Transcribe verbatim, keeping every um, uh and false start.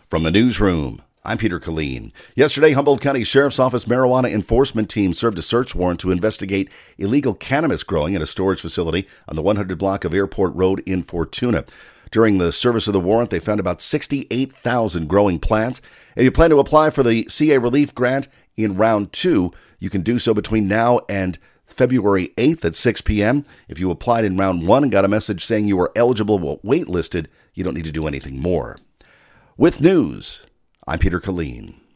From the newsroom, I'm Peter Killeen. Yesterday, Humboldt County Sheriff's Office marijuana enforcement team served a search warrant to investigate illegal cannabis growing at a storage facility on the one hundred block of Airport Road in Fortuna. During the service of the warrant, they found about sixty-eight thousand growing plants. If you plan to apply for the C A Relief Grant in round two, you can do so between now and February eighth at six p.m. If you applied in round one and got a message saying you were eligible but waitlisted, you don't need to do anything more. With news, I'm Peter Killeen.